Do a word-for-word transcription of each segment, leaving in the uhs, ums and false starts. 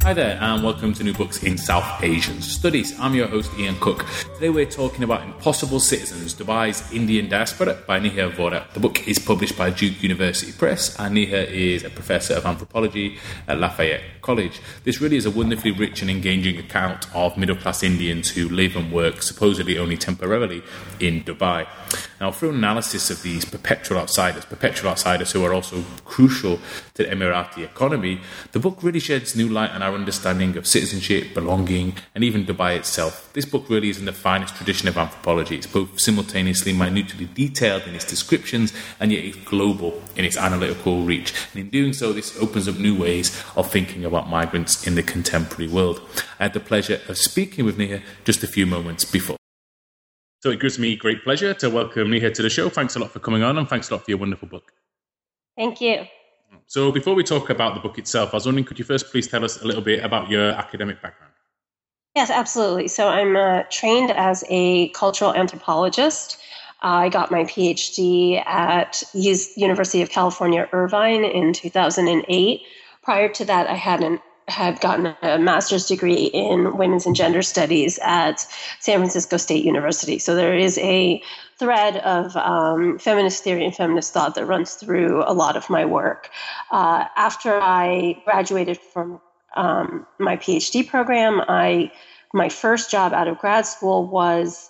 Hi there, and welcome to New Books in South Asian Studies. I'm your host, Ian Cook. Today we're talking about Impossible Citizens, Dubai's Indian Diaspora by Nihar Vora. The book is published by Duke University Press, and Nihar is a professor of anthropology at Lafayette College. This really is a wonderfully rich and engaging account of middle-class Indians who live and work, supposedly only temporarily, in Dubai. Now, through analysis of these perpetual outsiders, perpetual outsiders who are also crucial to the Emirati economy, the book really sheds new light on our understanding of citizenship, belonging, and even Dubai itself. This book really is in the finest tradition of anthropology. It's both simultaneously minutely detailed in its descriptions and yet it's global in its analytical reach. And in doing so, this opens up new ways of thinking about migrants in the contemporary world. I had the pleasure of speaking with Nihar just a few moments before. So it gives me great pleasure to welcome Nihar to the show. Thanks a lot for coming on, and thanks a lot for your wonderful book. Thank you. So before we talk about the book itself, I was wondering, could you first please tell us a little bit about your academic background? Yes, absolutely. So I'm uh, trained as a cultural anthropologist. I got my PhD at U- University of California, Irvine in two thousand eight. Prior to that, I had an had gotten a master's degree in women's and gender studies at San Francisco State University. So there is a thread of um, feminist theory and feminist thought that runs through a lot of my work. Uh, after I graduated from um, my PhD program, I my first job out of grad school was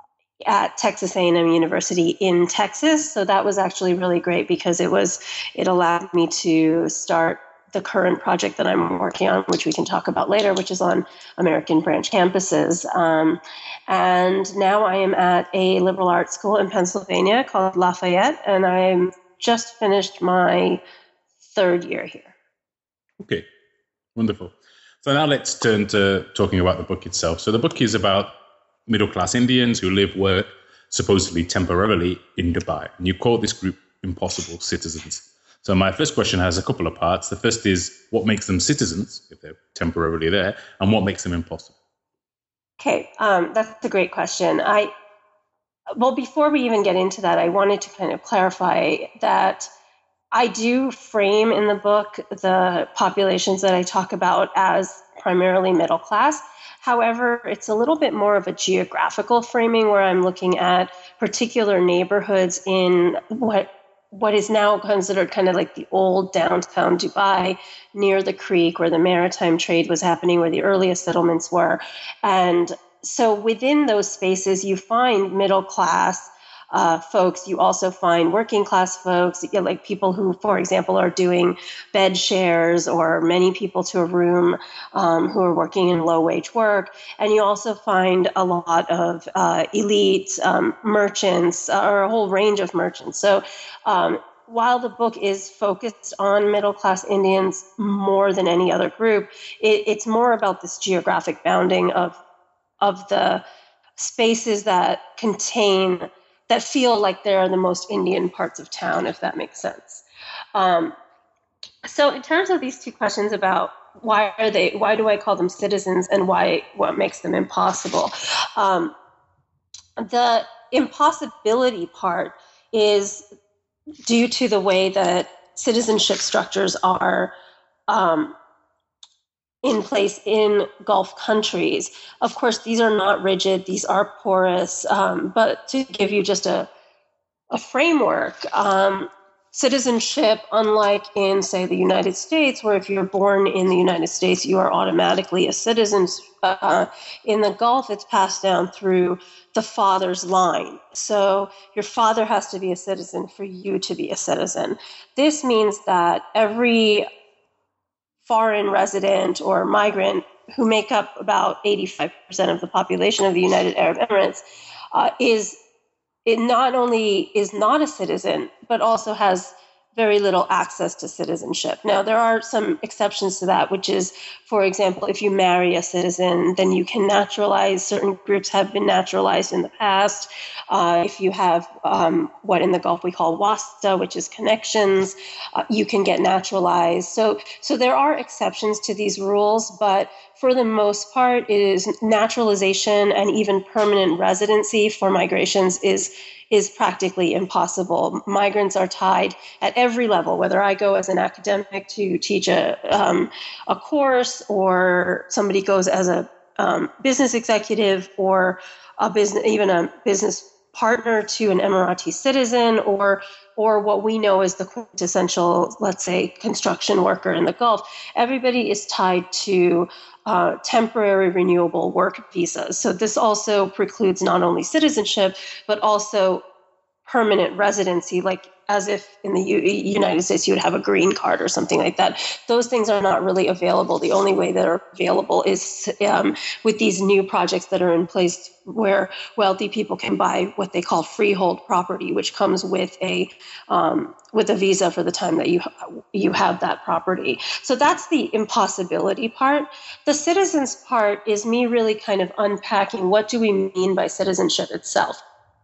at Texas A and M University in Texas. So that was actually really great because it was it allowed me to start the current project that I'm working on, which we can talk about later, which is on American branch campuses. Um, and now I am at a liberal arts school in Pennsylvania called Lafayette, and I'm just finished my third year here. Okay, wonderful. So now let's turn to talking about the book itself. So the book is about middle-class Indians who live, work, supposedly temporarily in Dubai. And you call this group Impossible Citizens. So my first question has a couple of parts. The first is, what makes them citizens, if they're temporarily there, and what makes them impossible? Okay, um, that's a great question. I Well, before we even get into that, I wanted to kind of clarify that I do frame in the book the populations that I talk about as primarily middle class. However, it's a little bit more of a geographical framing where I'm looking at particular neighborhoods in what what is now considered kind of like the old downtown Dubai near the creek where the maritime trade was happening, where the earliest settlements were. And so within those spaces, you find middle class uh, folks. You also find working class folks, you know, like people who, for example, are doing bed shares or many people to a room um, who are working in low wage work. And you also find a lot of uh, elite um, merchants or a whole range of merchants. So um, while the book is focused on middle class Indians more than any other group, it, it's more about this geographic bounding of of the spaces that contain that feel like they're the most Indian parts of town, if that makes sense. Um, so in terms of these two questions about why are they, why do I call them citizens and why, what makes them impossible? Um, the impossibility part is due to the way that citizenship structures are um, in place in Gulf countries. Of course, these are not rigid, these are porous, um, but to give you just a, a framework, um, citizenship, unlike in, say, the United States, where if you're born in the United States, you are automatically a citizen, uh, in the Gulf, it's passed down through the father's line. So your father has to be a citizen for you to be a citizen. This means that every foreign resident or migrant, who make up about eighty-five percent of the population of the United Arab Emirates, uh, is it not only is not a citizen, but also has very little access to citizenship. Now, there are some exceptions to that, which is, for example, if you marry a citizen, then you can naturalize. Certain groups have been naturalized in the past. Uh, if you have um, what in the Gulf we call wasta, which is connections, uh, you can get naturalized. So, so there are exceptions to these rules, but for the most part, it is naturalization and even permanent residency for migrations is is practically impossible. Migrants are tied at every level, whether I go as an academic to teach a, um, a course, or somebody goes as a um, business executive, or a business, even a business partner to an Emirati citizen, or or what we know as the quintessential, let's say, construction worker in the Gulf. Everybody is tied to uh, temporary renewable work visas. So this also precludes not only citizenship, but also permanent residency, like as if in the U- United States you would have a green card or something like that. Those things are not really available. The only way that are available is um, with these new projects that are in place, where wealthy people can buy what they call freehold property, which comes with a um, with a visa for the time that you you have that property. So that's the impossibility part. The citizens part is me really kind of unpacking what do we mean by citizenship itself.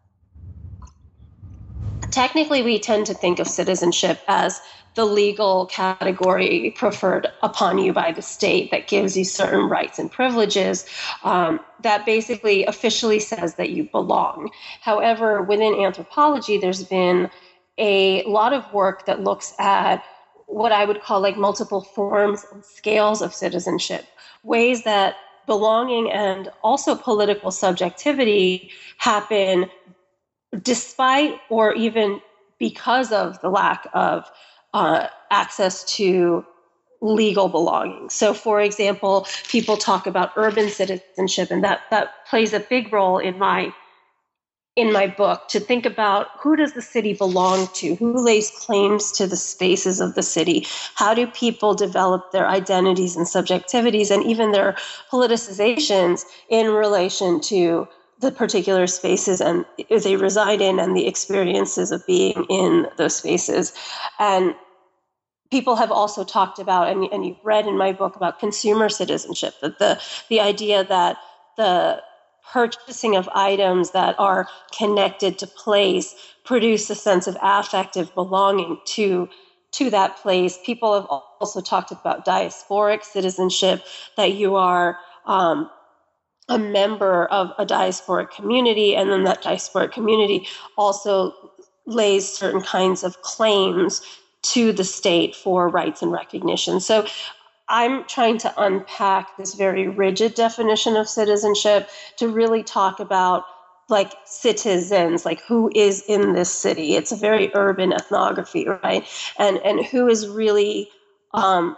Technically, we tend to think of citizenship as the legal category preferred upon you by the state that gives you certain rights and privileges, um, that basically officially says that you belong. However, within anthropology, there's been a lot of work that looks at what I would call like multiple forms and scales of citizenship, ways that belonging and also political subjectivity happen despite or even because of the lack of uh, access to legal belonging. So, for example, people talk about urban citizenship, and that, that plays a big role in my in my book, to think about who does the city belong to, who lays claims to the spaces of the city, how do people develop their identities and subjectivities and even their politicizations in relation to the particular spaces and they reside in and the experiences of being in those spaces. And people have also talked about, and, and you've read in my book about consumer citizenship, that the, the idea that the purchasing of items that are connected to place produce a sense of affective belonging to to that place. People have also talked about diasporic citizenship, that you are um, a member of a diasporic community, and then that diasporic community also lays certain kinds of claims to the state for rights and recognition. So I'm trying to unpack this very rigid definition of citizenship to really talk about like citizens, like who is in this city. It's a very urban ethnography, right? And and who is really um,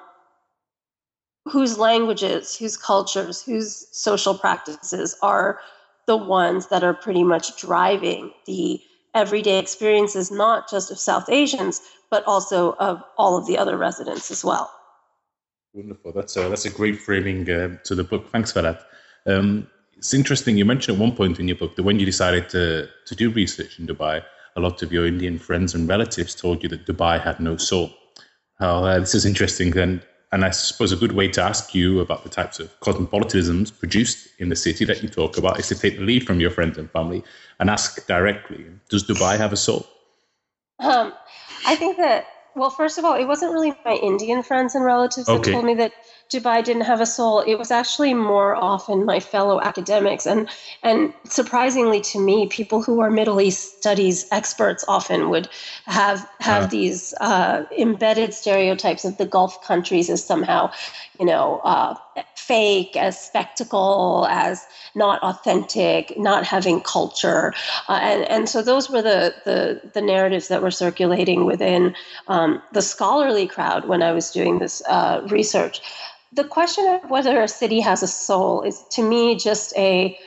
whose languages, whose cultures, whose social practices are the ones that are pretty much driving the everyday experiences, not just of South Asians, but also of all of the other residents as well. Wonderful. That's a, that's a great framing uh, to the book. Thanks for that. Um, it's interesting. You mentioned at one point in your book that when you decided to, to do research in Dubai, a lot of your Indian friends and relatives told you that Dubai had no soul. How uh, this is interesting then. And I suppose a good way to ask you about the types of cosmopolitanisms produced in the city that you talk about is to take the lead from your friends and family and ask directly, does Dubai have a soul? Um, I think that, well, first of all, it wasn't really my Indian friends and relatives that okay. told me that Dubai didn't have a soul. It was actually more often my fellow academics. And and surprisingly to me, people who are Middle East studies experts often would have have uh. these uh, embedded stereotypes of the Gulf countries as somehow, you know, uh, fake, as spectacle, as not authentic, not having culture. Uh, and, and so those were the, the, the narratives that were circulating within um, the scholarly crowd when I was doing this uh, research. The question of whether a city has a soul is, to me, just a,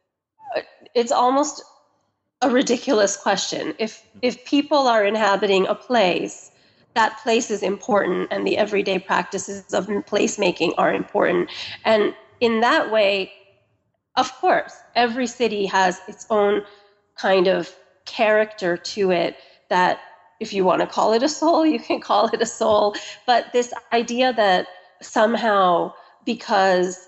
it's almost a ridiculous question. If if people are inhabiting a place, that place is important and the everyday practices of placemaking are important. And in that way, of course, every city has its own kind of character to it that, if you want to call it a soul, you can call it a soul. But this idea that somehow, because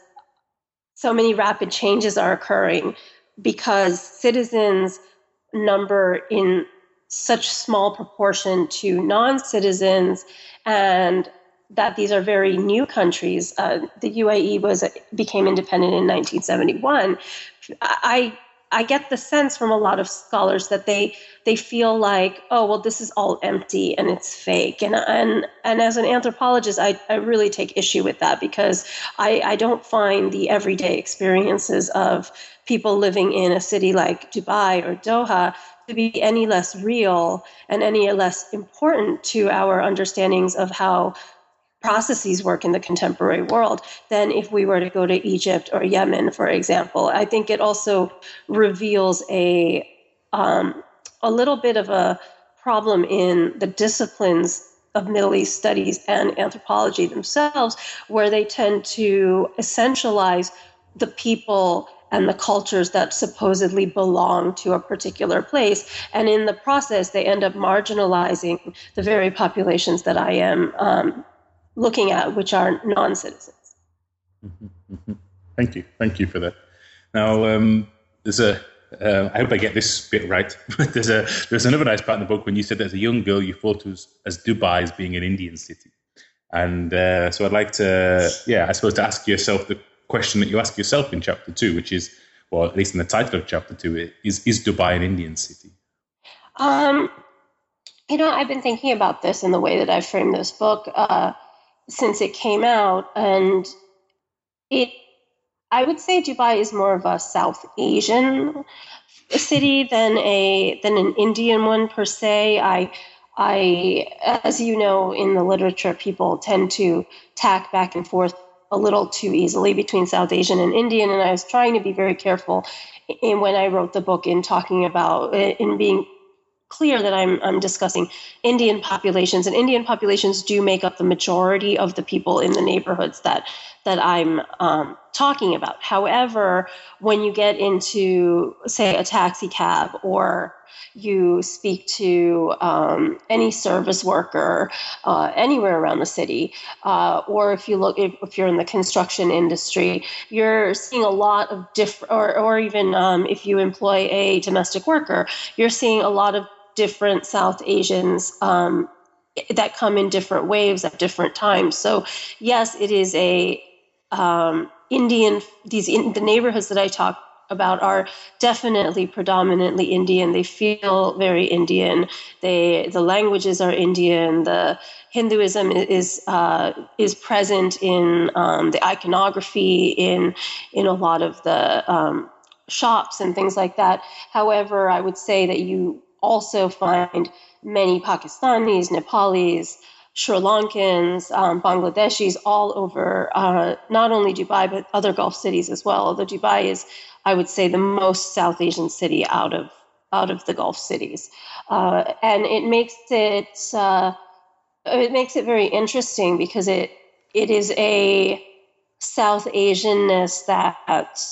so many rapid changes are occurring, because citizens number in such small proportion to non-citizens, and that these are very new countries. Uh, the U A E was became independent in nineteen seventy-one. I I get the sense from a lot of scholars that they they feel like, oh, well, this is all empty and it's fake. And and and as an anthropologist, I, I really take issue with that, because I, I don't find the everyday experiences of people living in a city like Dubai or Doha to be any less real and any less important to our understandings of how processes work in the contemporary world than if we were to go to Egypt or Yemen, for example. I think it also reveals a um, a little bit of a problem in the disciplines of Middle East studies and anthropology themselves, where they tend to essentialize the people and the cultures that supposedly belong to a particular place. And in the process, they end up marginalizing the very populations that I am um, looking at, which are non-citizens. Mm-hmm, mm-hmm. Thank you. Thank you for that. Now, um, there's a, uh, I hope I get this bit right, but there's a, there's another nice part in the book when you said as a young girl, you thought of as Dubai as being an Indian city. And uh, so I'd like to, yeah, I suppose to ask yourself the question that you ask yourself in chapter two, which is, well, at least in the title of chapter two, is, is Dubai an Indian city? Um, you know, I've been thinking about this in the way that I framed this book uh, since it came out. And it, I would say Dubai is more of a South Asian city than a than an Indian one per se. I I, as you know, in the literature, people tend to tack back and forth a little too easily between South Asian and Indian, and I was trying to be very careful in when I wrote the book in talking about, in being clear that I'm I'm discussing Indian populations, and Indian populations do make up the majority of the people in the neighborhoods that that I'm um, talking about. However, when you get into, say, a taxi cab, or you speak to um, any service worker uh, anywhere around the city, uh, or if you look, if, if you're in the construction industry, you're seeing a lot of different, or, or even um, if you employ a domestic worker, you're seeing a lot of different South Asians um, that come in different waves at different times. So yes, it is a um, Indian, these in, the neighborhoods that I talk about are definitely predominantly Indian. They feel very Indian. They, the languages are Indian. The Hinduism is uh, is present in um, the iconography, in in a lot of the um, shops and things like that. However, I would say that you also find many Pakistanis, Nepalis, Sri Lankans, um, Bangladeshis all over uh, not only Dubai, but other Gulf cities as well. Although Dubai is, I would say, the most South Asian city out of out of the Gulf cities, uh, and it makes it uh, it makes it very interesting because it it is a South Asianness that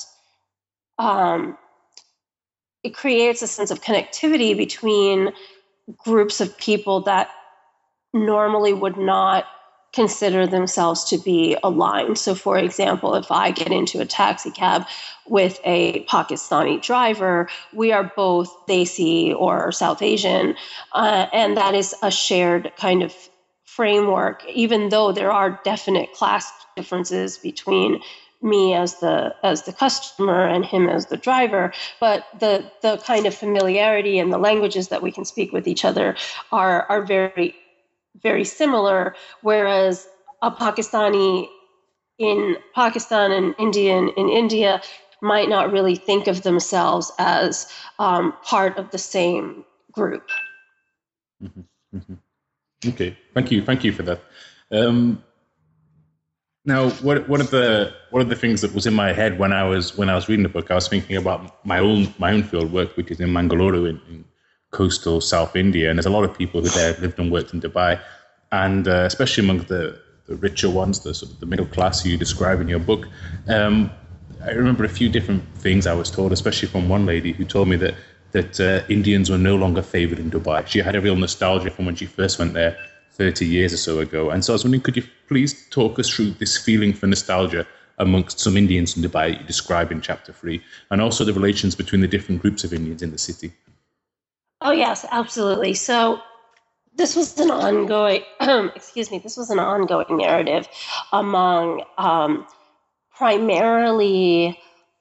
um, it creates a sense of connectivity between groups of people that normally would not consider themselves to be aligned. So, for example, if I get into a taxi cab with a Pakistani driver, we are both Desi or South Asian, uh, and that is a shared kind of framework, even though there are definite class differences between me as the as the customer and him as the driver, but the the kind of familiarity and the languages that we can speak with each other are are very very similar, whereas a Pakistani in Pakistan and Indian in India might not really think of themselves as um, part of the same group. Mm-hmm. Mm-hmm. Okay, thank you, thank you for that. Um, now, what one of the one of the things that was in my head when I was when I was reading the book, I was thinking about my own my own field work, which is in Mangalore in, in coastal South India, and there's a lot of people who there lived and worked in Dubai, and uh, especially among the, the richer ones, the sort of the middle class you describe in your book. Um, I remember a few different things I was told, especially from one lady who told me that that uh, Indians were no longer favoured in Dubai. She had a real nostalgia from when she first went there thirty years or so ago, and so I was wondering, could you please talk us through this feeling for nostalgia amongst some Indians in Dubai that you describe in chapter three, and also the relations between the different groups of Indians in the city? Oh, yes, absolutely. So this was an ongoing, excuse me, this was an ongoing narrative among um, primarily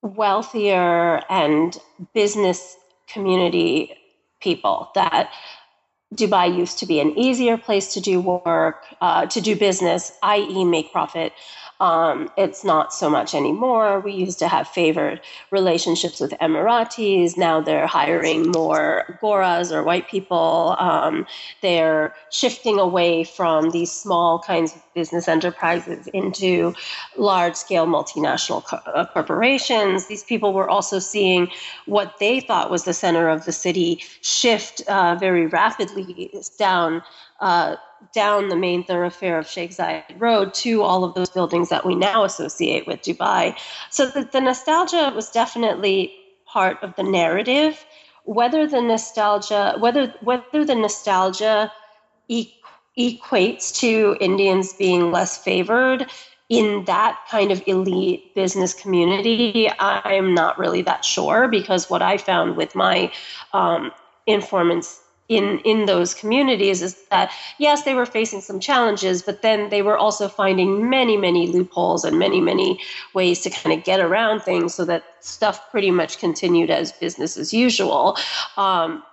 wealthier and business community people, that Dubai used to be an easier place to do work, uh, to do business, that is make profit. Um, it's not so much anymore. We used to have favored relationships with Emiratis. Now they're hiring more Goras or white people. Um, they're shifting away from these small kinds of business enterprises into large-scale multinational co- uh, corporations. These people were also seeing what they thought was the center of the city shift uh, very rapidly down uh, down the main thoroughfare of Sheikh Zayed Road to all of those buildings that we now associate with Dubai. So the, the nostalgia was definitely part of the narrative. Whether the nostalgia, whether whether the nostalgia e- equates to Indians being less favored in that kind of elite business community, I'm not really that sure, because what I found with my um, informants in in those communities is that, yes, they were facing some challenges, but then they were also finding many, many loopholes and many, many ways to kind of get around things so that stuff pretty much continued as business as usual. Um,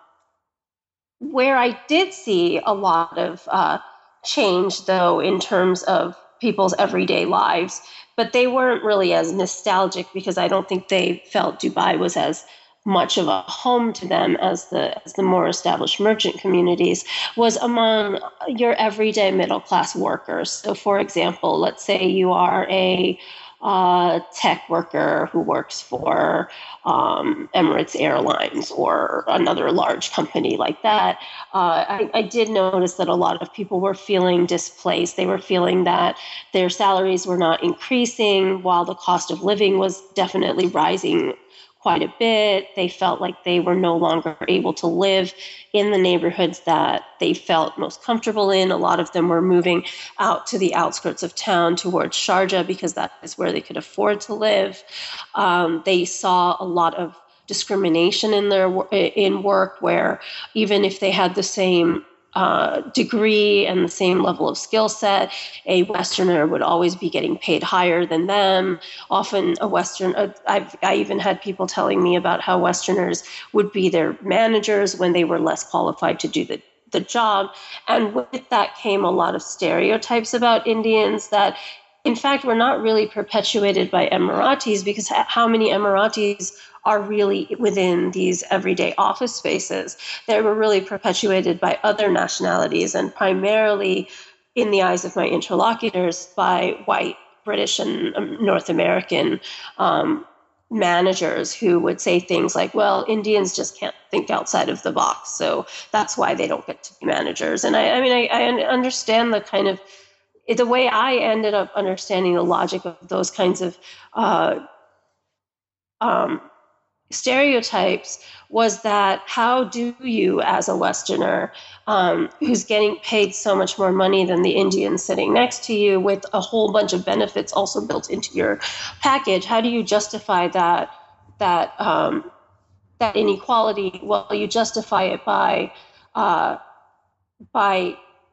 where I did see a lot of uh, change, though, in terms of people's everyday lives, but they weren't really as nostalgic, because I don't think they felt Dubai was as much of a home to them as the as the more established merchant communities, was among your everyday middle class workers. So, for example, let's say you are a uh, tech worker who works for um, Emirates Airlines or another large company like that. Uh, I, I did notice that a lot of people were feeling displaced. They were feeling that their salaries were not increasing while the cost of living was definitely rising quite a bit. They felt like they were no longer able to live in the neighborhoods that they felt most comfortable in. A lot of them were moving out to the outskirts of town towards Sharjah because that is where they could afford to live. Um, they saw a lot of discrimination in their in work, where even if they had the same Uh, degree and the same level of skill set, a Westerner would always be getting paid higher than them. Often a Western, uh, I've, I even had people telling me about how Westerners would be their managers when they were less qualified to do the, the job. And with that came a lot of stereotypes about Indians that, in fact, were not really perpetuated by Emiratis, because how many Emiratis are really within these everyday office spaces? They were really perpetuated by other nationalities, and primarily, in the eyes of my interlocutors, by white, British, and North American um, managers who would say things like, well, Indians just can't think outside of the box, so that's why they don't get to be managers. And I, I mean, I, I understand the kind of, the way I ended up understanding the logic of those kinds of uh, um, stereotypes was that, how do you, as a Westerner um, who's getting paid so much more money than the Indian sitting next to you, with a whole bunch of benefits also built into your package, how do you justify that that um, that inequality? Well, you justify it by uh, by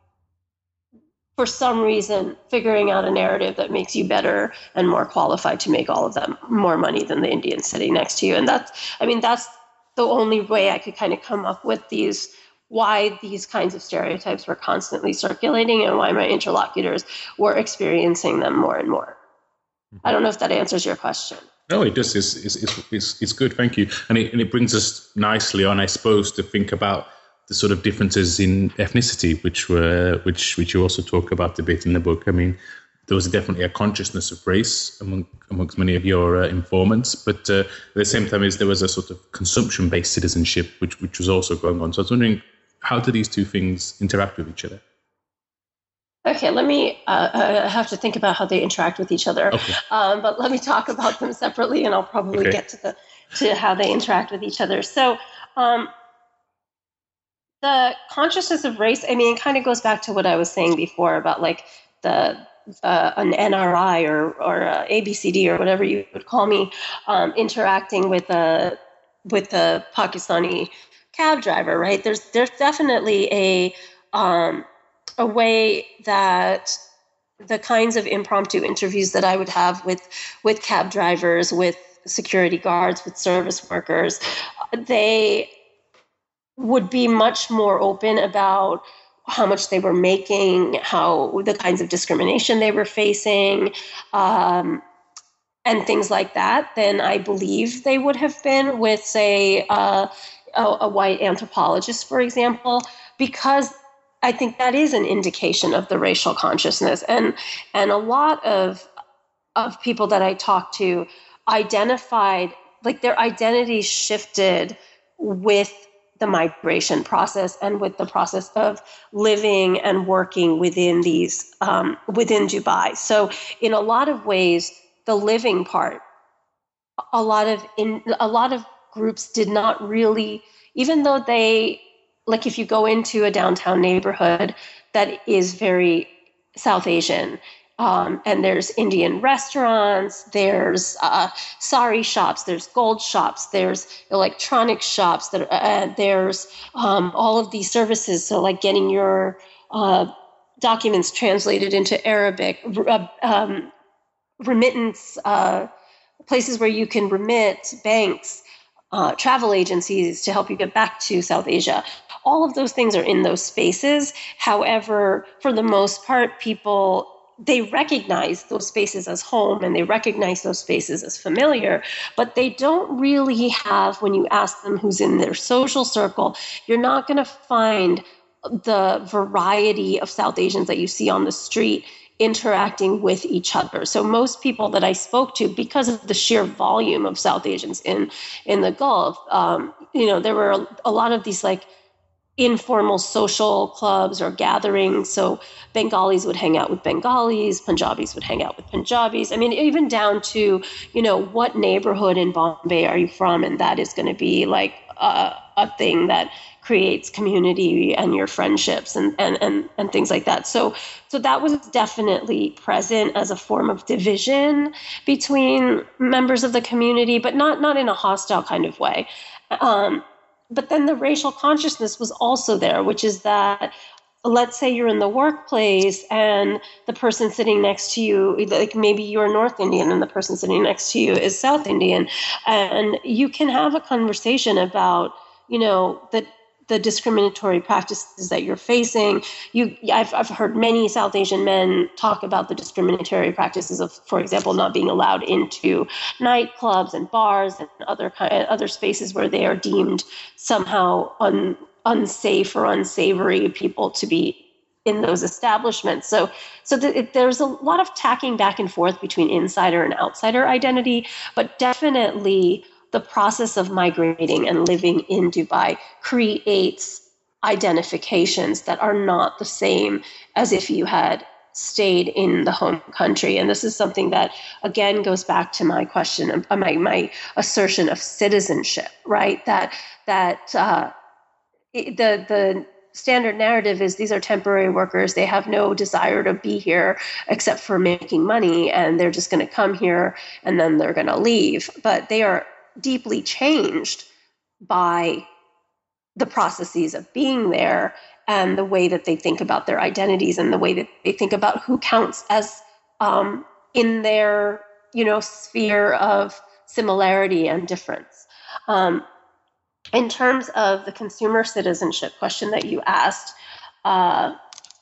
for some reason, figuring out a narrative that makes you better and more qualified to make all of them more money than the Indian sitting next to you. And that's, I mean, that's the only way I could kind of come up with these, why these kinds of stereotypes were constantly circulating and why my interlocutors were experiencing them more and more. I don't know if that answers your question. No, it does. It's, it's, it's, it's, it's good. Thank you. And it, and it brings us nicely on, I suppose, to think about the sort of differences in ethnicity, which were which which you also talk about a bit in the book. I mean, there was definitely a consciousness of race among amongst many of your uh, informants, but uh, at the same time, is there was a sort of consumption-based citizenship, which which was also going on. So I was wondering, how do these two things interact with each other? Okay, let me. Uh, I have to think about how they interact with each other. Okay. Um, but let me talk about them separately, and I'll probably okay. get to the to how they interact with each other. So. Um, The consciousness of race, I mean, it kind of goes back to what I was saying before about like the uh, an N R I or or uh, A B C D or whatever you would call me, um, interacting with a with a Pakistani cab driver, right? There's there's definitely a um, a way that the kinds of impromptu interviews that I would have with with cab drivers, with security guards, with service workers, they would be much more open about how much they were making, how the kinds of discrimination they were facing, um, and things like that, than I believe they would have been with, say, uh, a, a white anthropologist, for example, because I think that is an indication of the racial consciousness. And and a lot of of people that I talked to identified, like their identities shifted with the migration process and with the process of living and working within these um, within Dubai. So in a lot of ways, the living part, a lot of in a lot of groups did not really, even though they, like if you go into a downtown neighborhood that is very South Asian, Um, and there's Indian restaurants, there's uh, sari shops, there's gold shops, there's electronic shops, that uh, there's um, all of these services. So like getting your uh, documents translated into Arabic, uh, um, remittance, uh, places where you can remit, banks, uh, travel agencies to help you get back to South Asia. All of those things are in those spaces. However, for the most part, people, they recognize those spaces as home and they recognize those spaces as familiar, but they don't really have, when you ask them who's in their social circle, you're not going to find the variety of South Asians that you see on the street interacting with each other. So most people that I spoke to, because of the sheer volume of South Asians in, in the Gulf, um, you know, there were a, a lot of these like informal social clubs or gatherings. So Bengalis would hang out with Bengalis, Punjabis would hang out with Punjabis. I mean, even down to, you know, what neighborhood in Bombay are you from? And that is going to be like a, a thing that creates community and your friendships and, and, and, and things like that. So, so that was definitely present as a form of division between members of the community, but not, not in a hostile kind of way. Um, But then the racial consciousness was also there, which is that, let's say you're in the workplace and the person sitting next to you, like maybe you're North Indian and the person sitting next to you is South Indian, and you can have a conversation about, you know, the the discriminatory practices that you're facing. You, I've, I've heard many South Asian men talk about the discriminatory practices of, for example, not being allowed into nightclubs and bars and other other spaces where they are deemed somehow un, unsafe or unsavory people to be in those establishments. So, so the, it, there's a lot of tacking back and forth between insider and outsider identity, but definitely the process of migrating and living in Dubai creates identifications that are not the same as if you had stayed in the home country. And this is something that, again, goes back to my question, of, uh, my, my assertion of citizenship, right? That, that uh, it, the, the standard narrative is these are temporary workers. They have no desire to be here except for making money, and they're just going to come here and then they're going to leave. But they are deeply changed by the processes of being there and the way that they think about their identities and the way that they think about who counts as um, in their, you know, sphere of similarity and difference. Um, in terms of the consumer citizenship question that you asked, uh,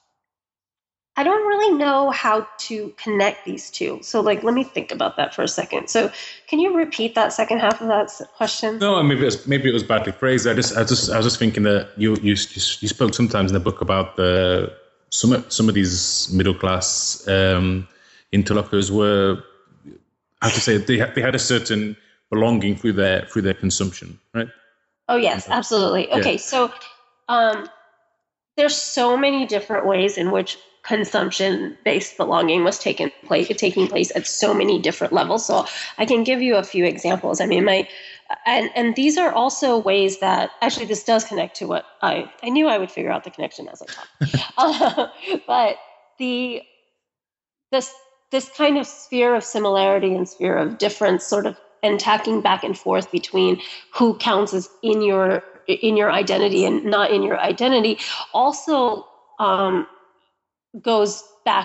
I don't really know how to connect these two. So, like, let me think about that for a second. So, can you repeat that second half of that question? No, maybe it was, maybe it was badly phrased. I just, I just, I was just thinking that you, you, you spoke sometimes in the book about the some, some of these middle class um, interlocutors were, I have to say, they had, they had a certain belonging through their through their consumption, right? Oh yes, absolutely. Okay, yeah. so um, there's so many different ways in which consumption-based belonging was taken place, taking place at so many different levels. So I can give you a few examples. I mean, my and and these are also ways that actually this does connect to what I I knew I would figure out the connection as I talked. uh, but the this this kind of sphere of similarity and sphere of difference, sort of, and tacking back and forth between who counts as in your in your identity and not in your identity, also Um, goes back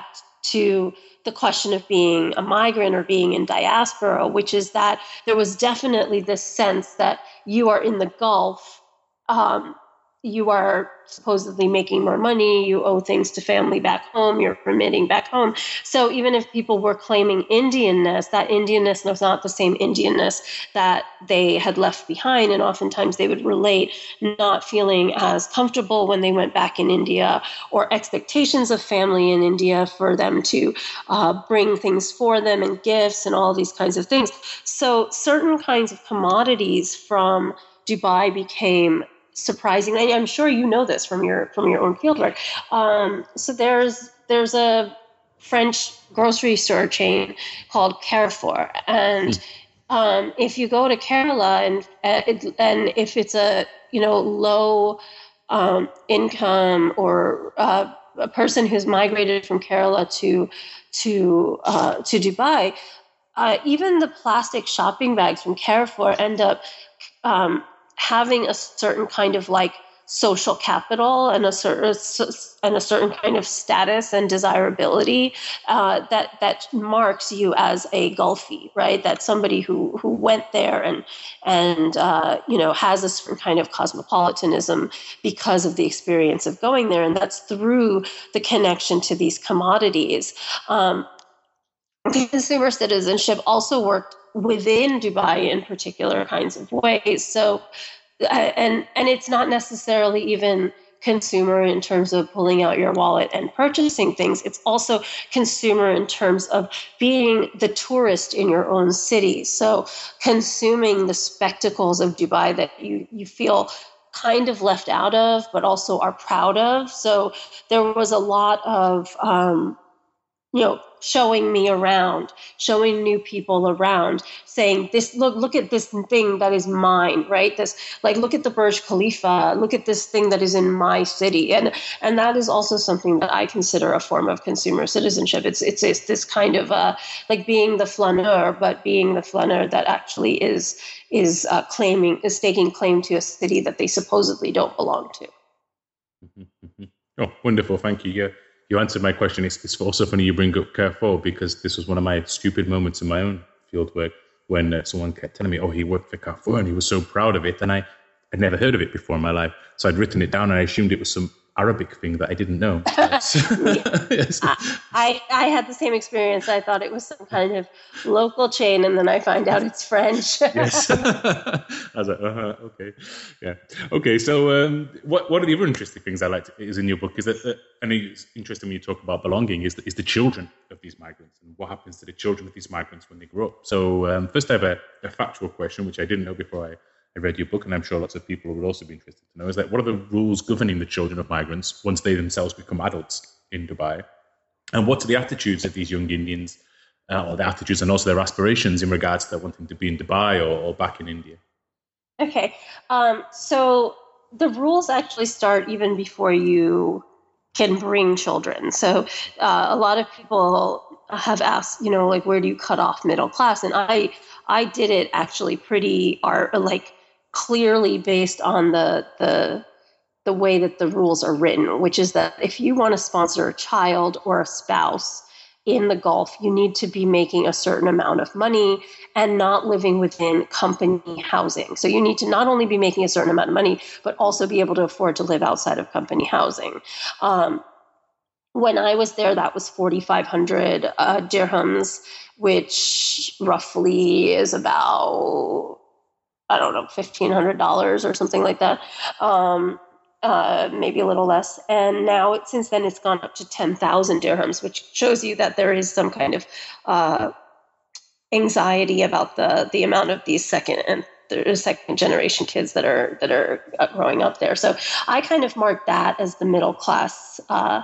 to the question of being a migrant or being in diaspora, which is that there was definitely this sense that you are in the Gulf, um, you are supposedly making more money, you owe things to family back home, you're remitting back home. So even if people were claiming Indianness, that Indianness was not the same Indianness that they had left behind. And oftentimes they would relate not feeling as comfortable when they went back in India, or expectations of family in India for them to uh, bring things for them and gifts and all these kinds of things. So certain kinds of commodities from Dubai became surprising. I'm sure you know this from your from your own fieldwork. Um, so there's there's a French grocery store chain called Carrefour, and um, if you go to Kerala and and if it's a you know low um, income or uh, a person who's migrated from Kerala to to uh, to Dubai, uh, even the plastic shopping bags from Carrefour end up um, having a certain kind of like social capital and a certain and a certain kind of status and desirability uh, that that marks you as a Gulfie, right? That's somebody who who went there and and uh, you know has a certain kind of cosmopolitanism because of the experience of going there, and that's through the connection to these commodities. Um, Consumer citizenship also worked within Dubai in particular kinds of ways. So, and and it's not necessarily even consumer in terms of pulling out your wallet and purchasing things. It's also consumer in terms of being the tourist in your own city. So, consuming the spectacles of Dubai that you you feel kind of left out of, but also are proud of. So, there was a lot of um, you know, showing me around, showing new people around, saying this, look, look at this thing that is mine, right? This, like, look at the Burj Khalifa, look at this thing that is in my city. And, and that is also something that I consider a form of consumer citizenship. It's, it's, it's this kind of, uh, like being the flaneur, but being the flaneur that actually is, is, uh, claiming, is staking claim to a city that they supposedly don't belong to. Mm-hmm. Oh, wonderful. Thank you. Yeah. You answered my question. It's, it's also funny you bring up Carrefour, because this was one of my stupid moments in my own fieldwork when uh, someone kept telling me, oh, he worked for Carrefour and he was so proud of it. And I had never heard of it before in my life. So I'd written it down and I assumed it was some Arabic thing that I didn't know. Yes. I, I, I had the same experience. I thought it was some kind of local chain, and then I find out it's French. Yes. I was like, uh-huh, okay. Yeah. Okay, so um, what what are the other interesting things I liked is in your book is that, uh, and it's interesting when you talk about belonging, is the, is the children of these migrants and what happens to the children of these migrants when they grow up. So um, first I have a, a factual question, which I didn't know before I I read your book, and I'm sure lots of people would also be interested to know, is that what are the rules governing the children of migrants once they themselves become adults in Dubai? And what are the attitudes of these young Indians, uh, or the attitudes and also their aspirations in regards to their wanting to be in Dubai or, or back in India? Okay. Um, so the rules actually start even before you can bring children. So uh, a lot of people have asked, you know, like, where do you cut off middle class? And I, I did it actually pretty art, like, clearly based on the the the way that the rules are written, which is that if you want to sponsor a child or a spouse in the Gulf, you need to be making a certain amount of money and not living within company housing. So you need to not only be making a certain amount of money, but also be able to afford to live outside of company housing. Um, when I was there, that was forty-five hundred uh, dirhams, which roughly is about, I don't know, fifteen hundred dollars or something like that, um, uh, maybe a little less. And now, it, since then, it's gone up to ten thousand dirhams, which shows you that there is some kind of uh, anxiety about the the amount of these second and second generation kids that are that are growing up there. So I kind of marked that as the middle class uh,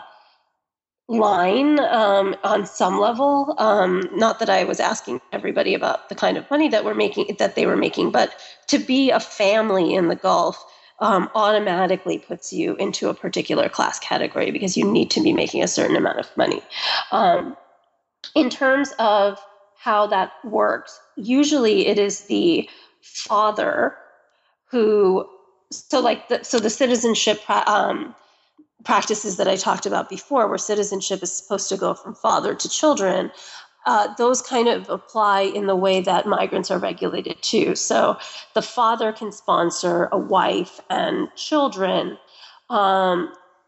line um, on some level. Um, not that I was asking everybody about the kind of money that we're making, that they were making, but to be a family in the Gulf um, automatically puts you into a particular class category because you need to be making a certain amount of money. Um, in terms of how that works, usually it is the father who, so like the, so the citizenship um, practices that I talked about before, where citizenship is supposed to go from father to children, uh, those kind of apply in the way that migrants are regulated too. So the father can sponsor a wife and children. Um,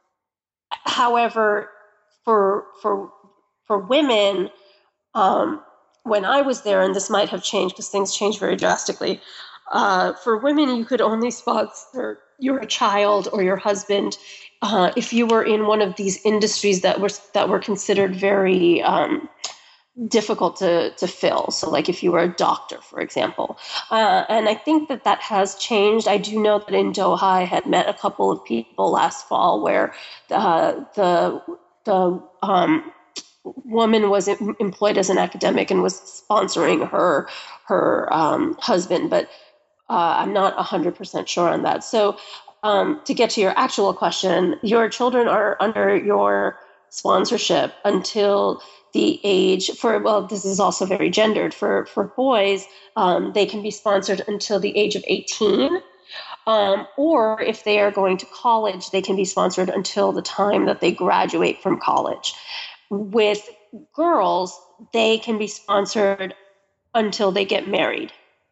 however, for for for women, um, when I was there, and this might have changed because things change very drastically, uh, for women, you could only sponsor your child or your husband uh, if you were in one of these industries that were that were considered very um, difficult to, to fill. So like if you were a doctor, for example. Uh, and I think that that has changed. I do know that in Doha, I had met a couple of people last fall where the, the, the um, woman was employed as an academic and was sponsoring her, her um, husband, but uh, I'm not one hundred percent sure on that. So um, to get to your actual question, your children are under your sponsorship until the age for, well, this is also very gendered. For, for boys, um, they can be sponsored until the age of eighteen. Um, or if they are going to college, they can be sponsored until the time that they graduate from college. With girls, they can be sponsored until they get married.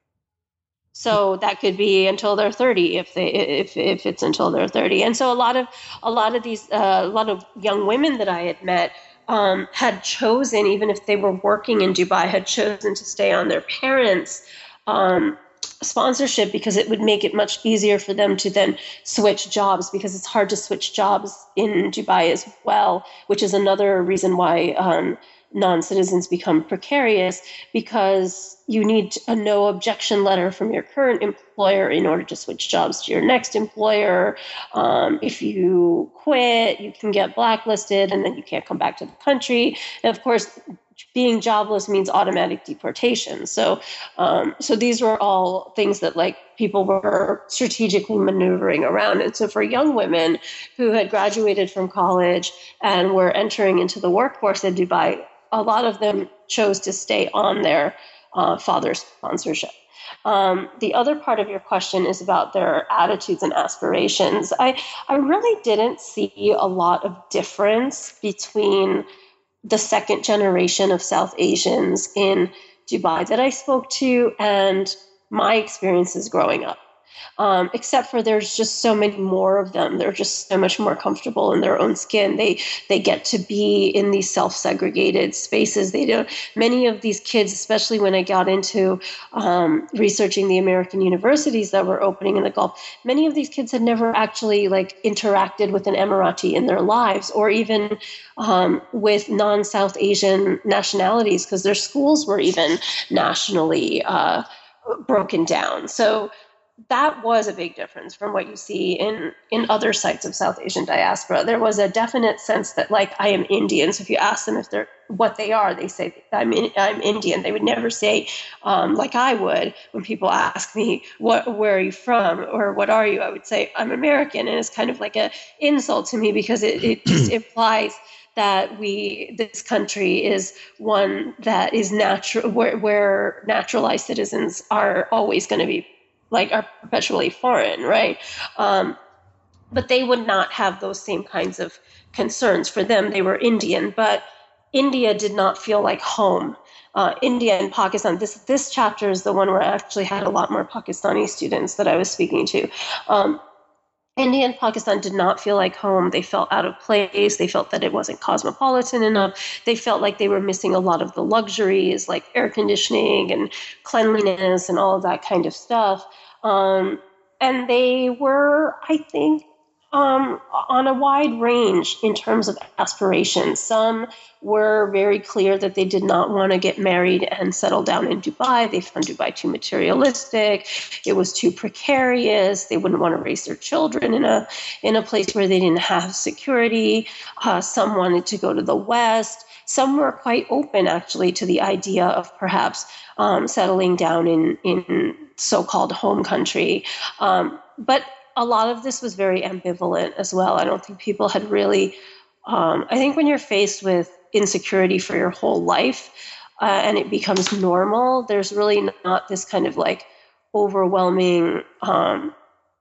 So that could be until they're thirty, if they if if it's until they're thirty. And so a lot of a lot of these uh, a lot of young women that I had met um, had chosen, even if they were working in Dubai, had chosen to stay on their parents' um, sponsorship because it would make it much easier for them to then switch jobs, because it's hard to switch jobs in Dubai as well, which is another reason why um, non-citizens become precarious, because you need a no objection letter from your current employer in order to switch jobs to your next employer. Um, if you quit, you can get blacklisted and then you can't come back to the country. And of course, being jobless means automatic deportation. So, um, so these were all things that like people were strategically maneuvering around. And so for young women who had graduated from college and were entering into the workforce in Dubai, a lot of them chose to stay on their uh, father's sponsorship. Um, the other part of your question is about their attitudes and aspirations. I, I really didn't see a lot of difference between the second generation of South Asians in Dubai that I spoke to and my experiences growing up. Um, except for there's just so many more of them. They're just so much more comfortable in their own skin. They they get to be in these self-segregated spaces. They do. Many of these kids, especially when I got into um, researching the American universities that were opening in the Gulf, many of these kids had never actually like interacted with an Emirati in their lives, or even um, with non-South Asian nationalities, because their schools were even nationally uh, broken down. So that was a big difference from what you see in, in other sites of South Asian diaspora. There was a definite sense that, like, I am Indian. So if you ask them if they're what they are, they say, I'm in, I'm Indian. They would never say, um, like I would, when people ask me, what, where are you from? Or what are you? I would say, I'm American. And it's kind of like a insult to me, because it, it just implies that we, this country is one that is natural, where, where naturalized citizens are always going to be, like, are perpetually foreign, right? Um, but they would not have those same kinds of concerns. For them, they were Indian, but India did not feel like home. Uh, India and Pakistan, this this chapter is the one where I actually had a lot more Pakistani students that I was speaking to. Um, India and Pakistan did not feel like home. They felt out of place. They felt that it wasn't cosmopolitan enough. They felt like they were missing a lot of the luxuries, like air conditioning and cleanliness and all of that kind of stuff. Um, and they were, I think, um, on a wide range in terms of aspirations. Some were very clear that they did not want to get married and settle down in Dubai. They found Dubai too materialistic. It was too precarious. They wouldn't want to raise their children in a in a place where they didn't have security. Uh, some wanted to go to the West. Some were quite open, actually, to the idea of perhaps um, settling down in, in so-called home country. Um, but a lot of this was very ambivalent as well. I don't think people had really, um, I think when you're faced with insecurity for your whole life uh, and it becomes normal, there's really not this kind of like overwhelming um,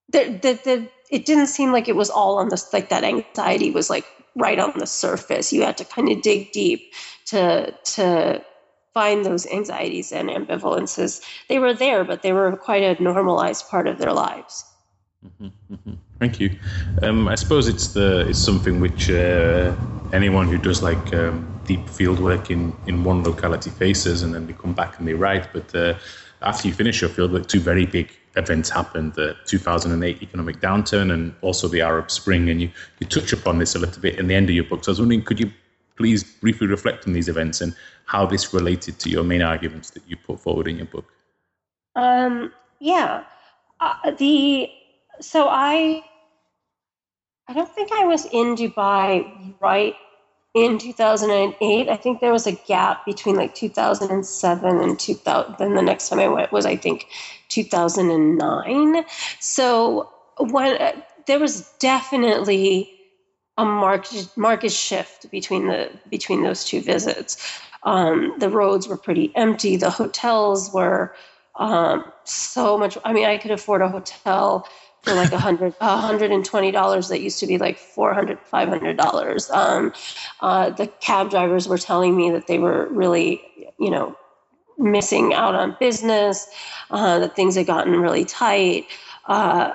the, the, the, it didn't seem like it was all on this, like that anxiety was like right on the surface. You had to kind of dig deep to to find those anxieties and ambivalences. They were there, but they were quite a normalized part of their lives. Mm-hmm, mm-hmm. Thank you. Um, I suppose it's the it's something which uh, anyone who does like um, deep field work in, in one locality faces, and then they come back and they write. But uh, after you finish your field work, two very big events happened: the two thousand eight economic downturn and also the Arab Spring. And you, you touch upon this a little bit in the end of your book. So I was wondering, could you please briefly reflect on these events and how this related to your main arguments that you put forward in your book? Um, yeah. Uh, the so I I don't think I was in Dubai right in two thousand eight. I think there was a gap between like two thousand seven and two thousand. Then the next time I went was, I think, two thousand nine. So when uh, there was definitely a market market shift between the between those two visits. Um, the roads were pretty empty. The hotels were um, so much. I mean, I could afford a hotel for like a hundred, a hundred and twenty dollars that used to be like four hundred, five hundred dollars. Um, uh, the cab drivers were telling me that they were really, you know, missing out on business. Uh, that things had gotten really tight. Uh,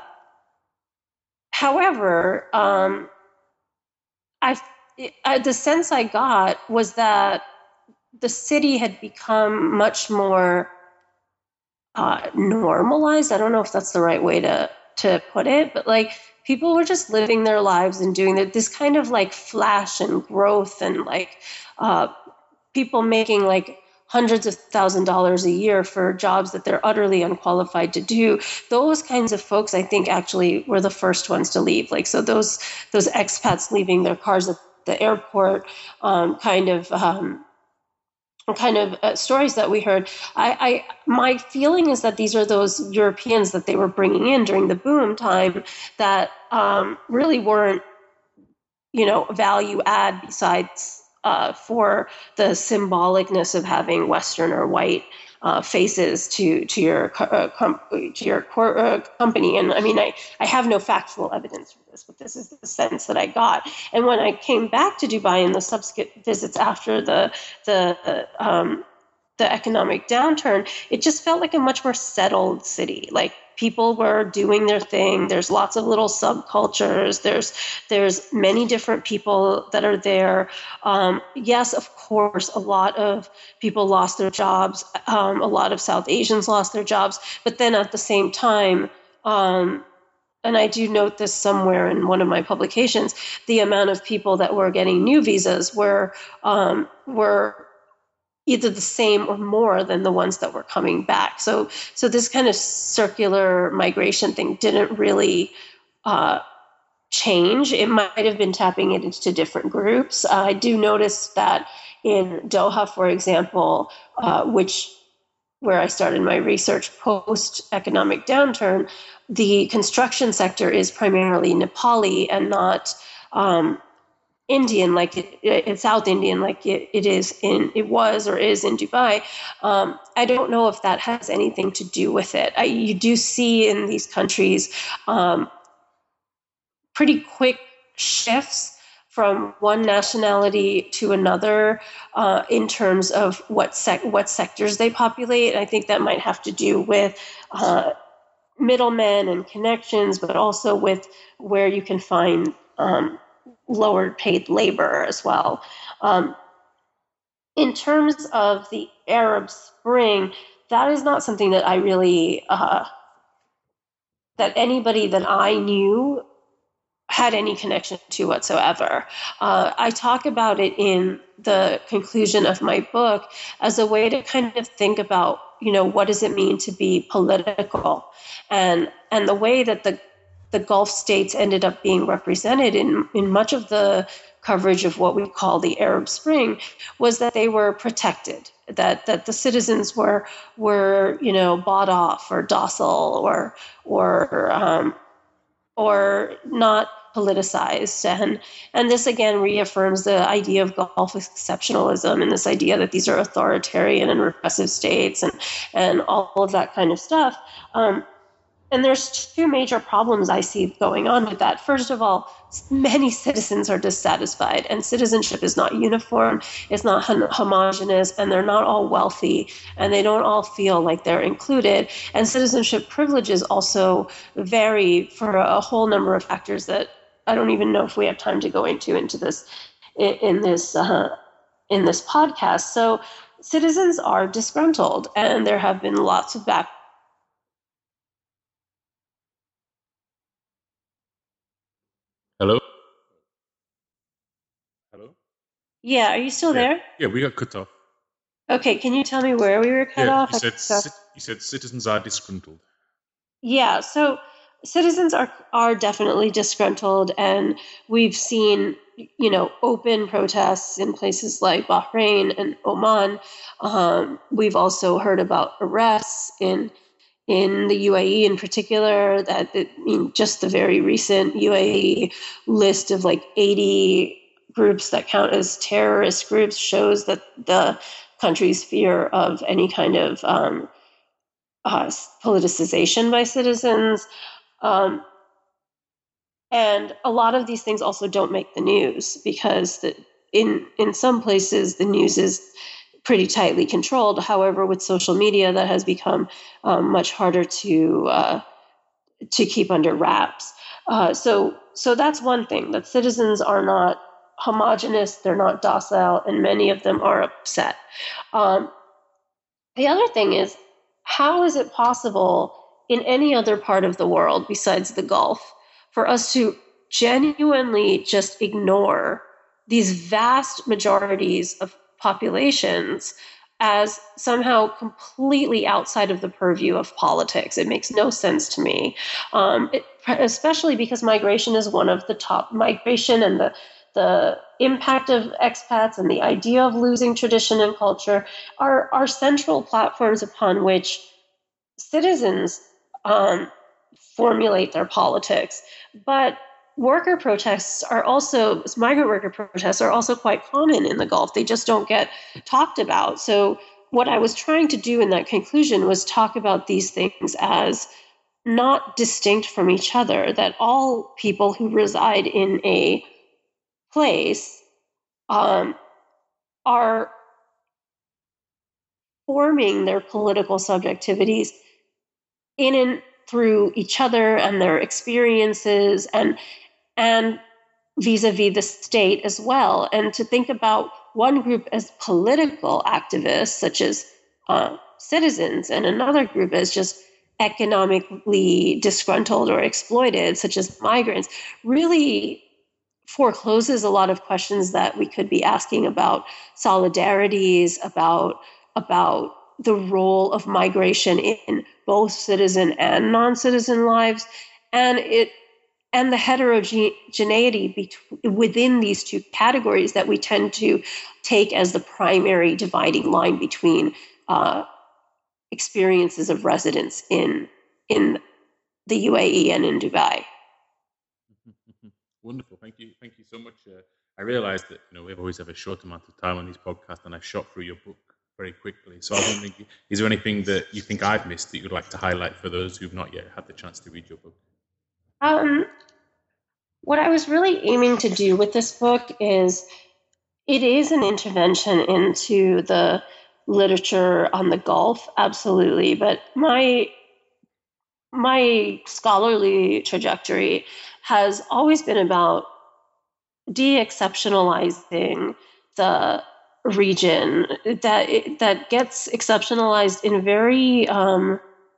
however, um, I, I the sense I got was that the city had become much more uh, normalized. I don't know if that's the right way to to put it, but like people were just living their lives and doing that, this kind of like flash and growth, and like uh, people making like hundreds of thousand dollars a year for jobs that they're utterly unqualified to do. Those kinds of folks, I think, actually were the first ones to leave. Like, so those those expats leaving their cars at the airport, um, kind of. Um, kind of uh, stories that we heard. I, I, my feeling is that these are those Europeans that they were bringing in during the boom time that um, really weren't, you know, value add besides uh, for the symbolicness of having Western or white uh, faces to to your uh, com- to your core, uh, company. And I mean, I, I have no factual evidence for this, but this is the sense that I got. And when I came back to Dubai in the subsequent visits after the the um, the economic downturn, it just felt like a much more settled city. Like people were doing their thing. There's lots of little subcultures. There's there's many different people that are there. Um, yes, of course, a lot of people lost their jobs. Um, a lot of South Asians lost their jobs. But then at the same time, um, and I do note this somewhere in one of my publications, the amount of people that were getting new visas were um, were either the same or more than the ones that were coming back. So, so this kind of circular migration thing didn't really uh, change. It might have been tapping it into different groups. Uh, I do notice that in Doha, for example, uh, which where I started my research post-economic downturn, the construction sector is primarily Nepali and not um, Indian, like it, it's South Indian, like it, it is in, it was or is in Dubai. Um, I don't know if that has anything to do with it. I, you do see in these countries um, pretty quick shifts from one nationality to another uh, in terms of what sec- what sectors they populate. I think that might have to do with uh, middlemen and connections, but also with where you can find um, lower paid labor as well. Um, in terms of the Arab Spring, that is not something that I really, uh, that anybody that I knew had any connection to whatsoever. Uh, I talk about it in the conclusion of my book as a way to kind of think about, you know, what does it mean to be political, and and the way that the the Gulf states ended up being represented in, in much of the coverage of what we call the Arab Spring was that they were protected, that that the citizens were were you know bought off or docile or or um, or not politicized, and and this again reaffirms the idea of Gulf exceptionalism and this idea that these are authoritarian and repressive states and and all of that kind of stuff. Um, and there's two major problems I see going on with that. First of all, many citizens are dissatisfied, and citizenship is not uniform, it's not hom- homogenous, and they're not all wealthy, and they don't all feel like they're included. And citizenship privileges also vary for a whole number of factors that I don't even know if we have time to go into into this in, in this uh, in this podcast. So citizens are disgruntled, and there have been lots of back. Hello? Hello? Yeah, are you still Yeah. there? Yeah, we got cut off. Okay, can you tell me where we were cut Yeah, off? you I said, so- ci- you said citizens are disgruntled. Yeah, so citizens are are definitely disgruntled, and we've seen, you know, open protests in places like Bahrain and Oman. Um, we've also heard about arrests in in the U A E in particular. That I mean, just the very recent U A E list of like eighty groups that count as terrorist groups shows that the country's fear of any kind of um, uh, politicization by citizens. Um, and a lot of these things also don't make the news because the, in in some places the news is pretty tightly controlled. However, with social media, that has become um, much harder to uh, to keep under wraps. Uh, so so that's one thing, that citizens are not homogenous, they're not docile, and many of them are upset. Um, the other thing is, how is it possible in any other part of the world besides the Gulf for us to genuinely just ignore these vast majorities of populations as somehow completely outside of the purview of politics? It makes no sense to me, um, it, especially because migration is one of the top migration and the the impact of expats and the idea of losing tradition and culture are, are central platforms upon which citizens um, formulate their politics. But worker protests are also, migrant worker protests are also quite common in the Gulf. They just don't get talked about. So what I was trying to do in that conclusion was talk about these things as not distinct from each other, that all people who reside in a place um, are forming their political subjectivities in and through each other and their experiences, and and vis-a-vis the state as well. And to think about one group as political activists, such as uh, citizens, and another group as just economically disgruntled or exploited, such as migrants, really forecloses a lot of questions that we could be asking about solidarities, about about the role of migration in both citizen and non-citizen lives, and it and the heterogeneity between, within these two categories that we tend to take as the primary dividing line between uh, experiences of residence in in the U A E and in Dubai. Wonderful. Thank you. Thank you so much. Uh, I realized that, you know, we always have a short amount of time on these podcasts, and I shot through your book very quickly. So I was wondering, is there anything that you think I've missed that you'd like to highlight for those who've not yet had the chance to read your book? Um, what I was really aiming to do with this book is, it is an intervention into the literature on the Gulf, absolutely. But my my scholarly trajectory has always been about de-exceptionalizing the region, that that gets exceptionalized in very um,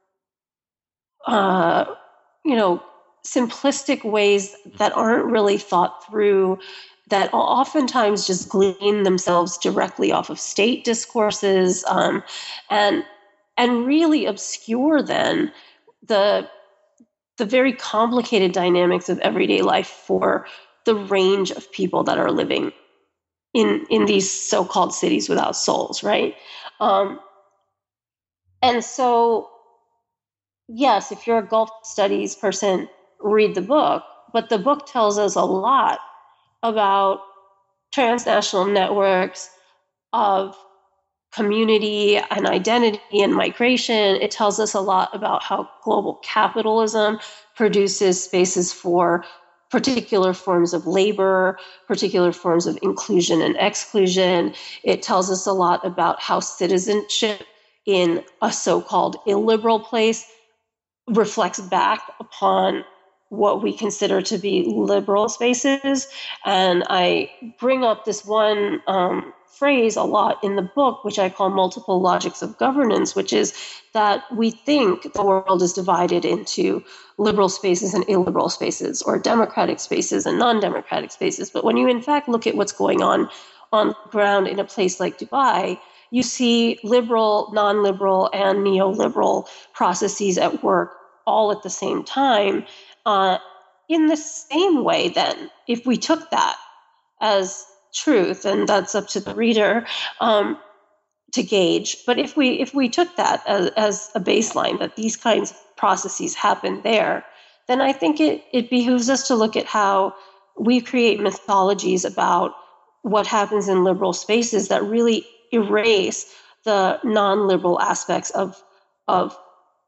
uh, you know simplistic ways that aren't really thought through, that oftentimes just glean themselves directly off of state discourses, um, and and really obscure then the the very complicated dynamics of everyday life for the range of people that are living in in these so-called cities without souls, right? Um, and so, yes, if you're a Gulf studies person, read the book, but the book tells us a lot about transnational networks of community and identity and migration. It tells us a lot about how global capitalism produces spaces for particular forms of labor, particular forms of inclusion and exclusion. It tells us a lot about how citizenship in a so-called illiberal place reflects back upon what we consider to be liberal spaces. And I bring up this one um, phrase a lot in the book, which I call multiple logics of governance, which is that we think the world is divided into liberal spaces and illiberal spaces, or democratic spaces and non-democratic spaces. But when you in fact look at what's going on on the ground in a place like Dubai, you see liberal, non-liberal, and neoliberal processes at work all at the same time. Uh, in the same way, then, if we took that as truth, and that's up to the reader um, to gauge, but if we if we took that as, as a baseline, that these kinds of processes happen there, then I think it, it behooves us to look at how we create mythologies about what happens in liberal spaces that really erase the non-liberal aspects of of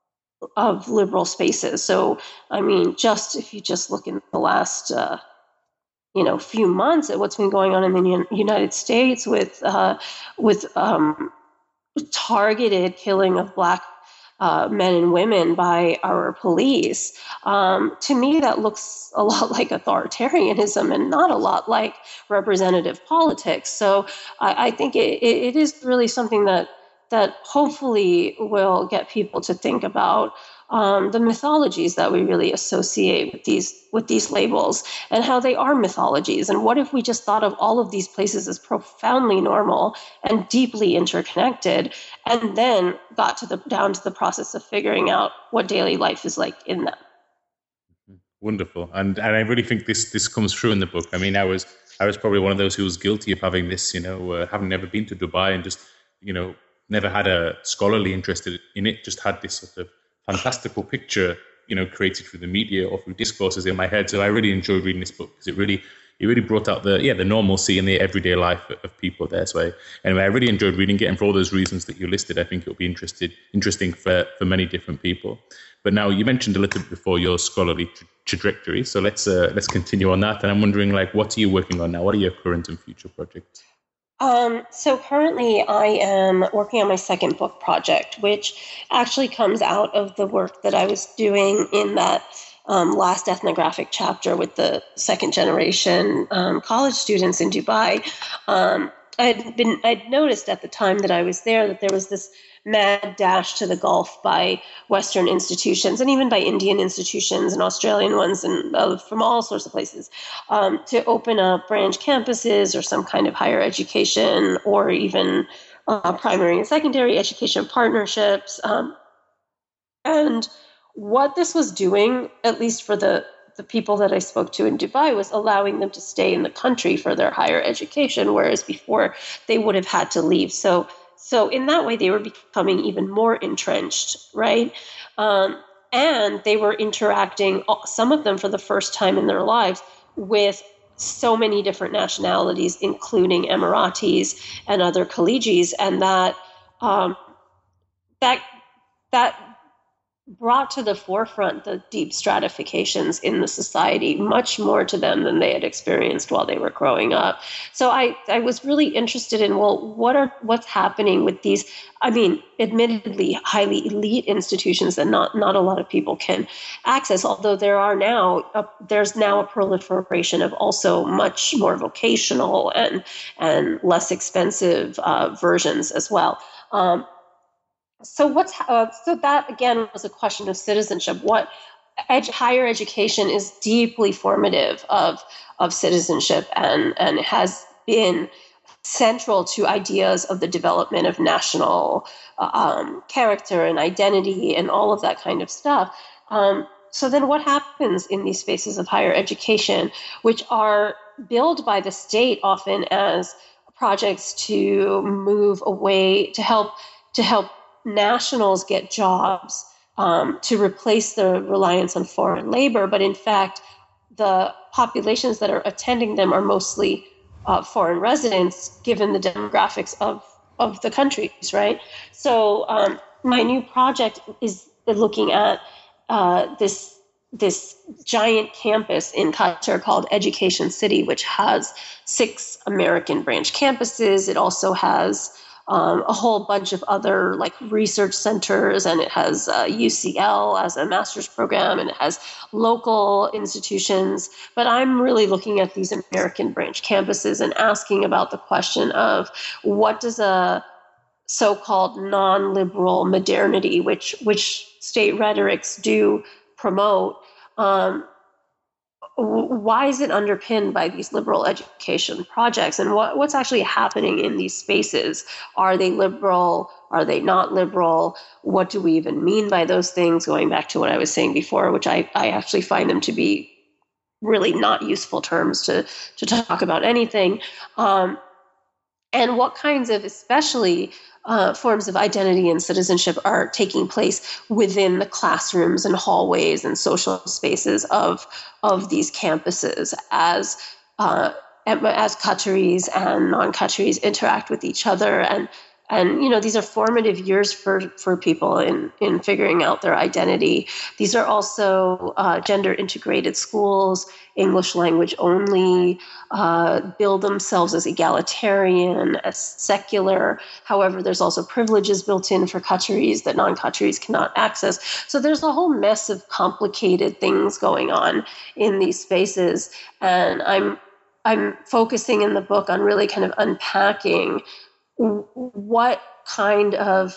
of liberal spaces. So, I mean, just if you just look in the last, uh, you know, few months at what's been going on in the United States with uh, with um, targeted killing of Black uh, men and women by our police, um, to me that looks a lot like authoritarianism and not a lot like representative politics. So, I, I think it, it is really something that. that hopefully will get people to think about um, the mythologies that we really associate with these with these labels and how they are mythologies. And what if we just thought of all of these places as profoundly normal and deeply interconnected, and then got to the down to the process of figuring out what daily life is like in them. Wonderful, and and I really think this this comes through in the book. I mean, I was I was probably one of those who was guilty of having this, you know, uh, having never been to Dubai and just, you know, never had a scholarly interest in it, just had this sort of fantastical picture, you know, created through the media or through discourses in my head. So I really enjoyed reading this book because it really, it really brought out the, yeah, the normalcy and the everyday life of people there. So I, anyway, I really enjoyed reading it. And for all those reasons that you listed, I think it'll be interested, interesting for, for many different people. But now you mentioned a little bit before your scholarly tra- trajectory. So let's, uh, let's continue on that. And I'm wondering, like, what are you working on now? What are your current and future projects? Um, so currently I am working on my second book project, which actually comes out of the work that I was doing in that um, last ethnographic chapter with the second generation um, college students in Dubai. Um, I'd been, I'd noticed at the time that I was there that there was this mad dash to the Gulf by Western institutions and even by Indian institutions and Australian ones and uh, from all sorts of places um, to open up branch campuses or some kind of higher education or even uh, primary and secondary education partnerships. Um, and what this was doing, at least for the the people that I spoke to in Dubai, was allowing them to stay in the country for their higher education, whereas before they would have had to leave. So So in that way, they were becoming even more entrenched, right? Um, and they were interacting, some of them for the first time in their lives, with so many different nationalities, including Emiratis and other Khalijis, and that um, that that brought to the forefront the deep stratifications in the society, much more to them than they had experienced while they were growing up. So I, I was really interested in, well, what are what's happening with these, I mean, admittedly highly elite institutions that not, not a lot of people can access, although there are now, a, there's now a proliferation of also much more vocational and, and less expensive uh, versions as well. Um, So what's uh, so that again was a question of citizenship. What ed- higher education is deeply formative of of citizenship and and has been central to ideas of the development of national uh, um, character and identity and all of that kind of stuff. Um, so then what happens in these spaces of higher education, which are billed by the state often as projects to move away, to help to help nationals get jobs um, to replace the reliance on foreign labor, but in fact, the populations that are attending them are mostly uh, foreign residents, given the demographics of of the countries, right? So um, my new project is looking at uh, this this giant campus in Qatar called Education City, which has six American branch campuses. It also has um, a whole bunch of other like research centers, and it has uh, U C L as a master's program, and it has local institutions. But I'm really looking at these American branch campuses and asking about the question of what does a so-called non-liberal modernity, which which state rhetorics do promote, um, why is it underpinned by these liberal education projects, and what, what's actually happening in these spaces? Are they liberal? Are they not liberal? What do we even mean by those things? Going back to what I was saying before, which I, I actually find them to be really not useful terms to, to talk about anything. Um, and what kinds of, especially Uh, forms of identity and citizenship are taking place within the classrooms and hallways and social spaces of of these campuses as uh, as Qataris and non-Qataris interact with each other. And and you know, these are formative years for for people in in figuring out their identity. These are also uh, gender integrated schools, English language only, uh, build themselves as egalitarian, as secular. However, there's also privileges built in for Qataris that non-Qataris cannot access. So there's a whole mess of complicated things going on in these spaces. And I'm I'm focusing in the book on really kind of unpacking what kind of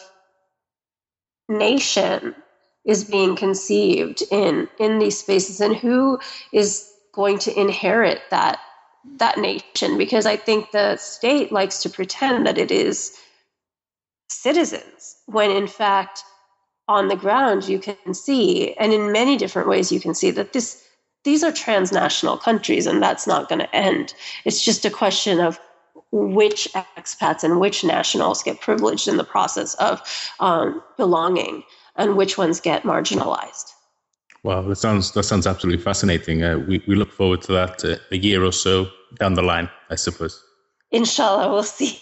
nation is being conceived in in these spaces, and who is going to inherit that that nation. Because I think the state likes to pretend that it is citizens, when in fact on the ground you can see, and in many different ways you can see, that this these are transnational countries, and that's not going to end. It's just a question of which expats and which nationals get privileged in the process of um, belonging, and which ones get marginalized. Wow, that sounds that sounds absolutely fascinating. Uh, we we look forward to that uh, a year or so down the line, I suppose. Inshallah, we'll see.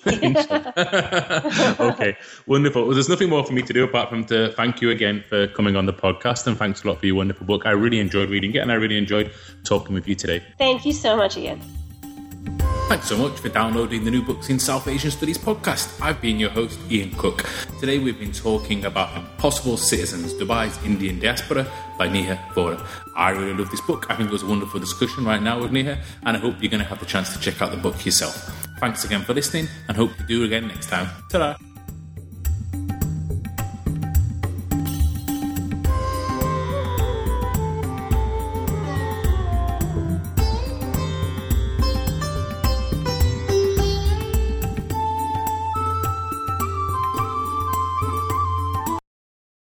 Okay, wonderful. Well, there's nothing more for me to do apart from to thank you again for coming on the podcast, and thanks a lot for your wonderful book. I really enjoyed reading it, and I really enjoyed talking with you today. Thank you so much, Ian. Thanks so much for downloading the New Books in South Asian Studies podcast. I've been your host, Ian Cook. Today we've been talking about Impossible Citizens, Dubai's Indian Diaspora by Neha Vora. I really love this book. I think it was a wonderful discussion right now with Neha, and I hope you're going to have the chance to check out the book yourself. Thanks again for listening, and hope you do again next time. Ta-da!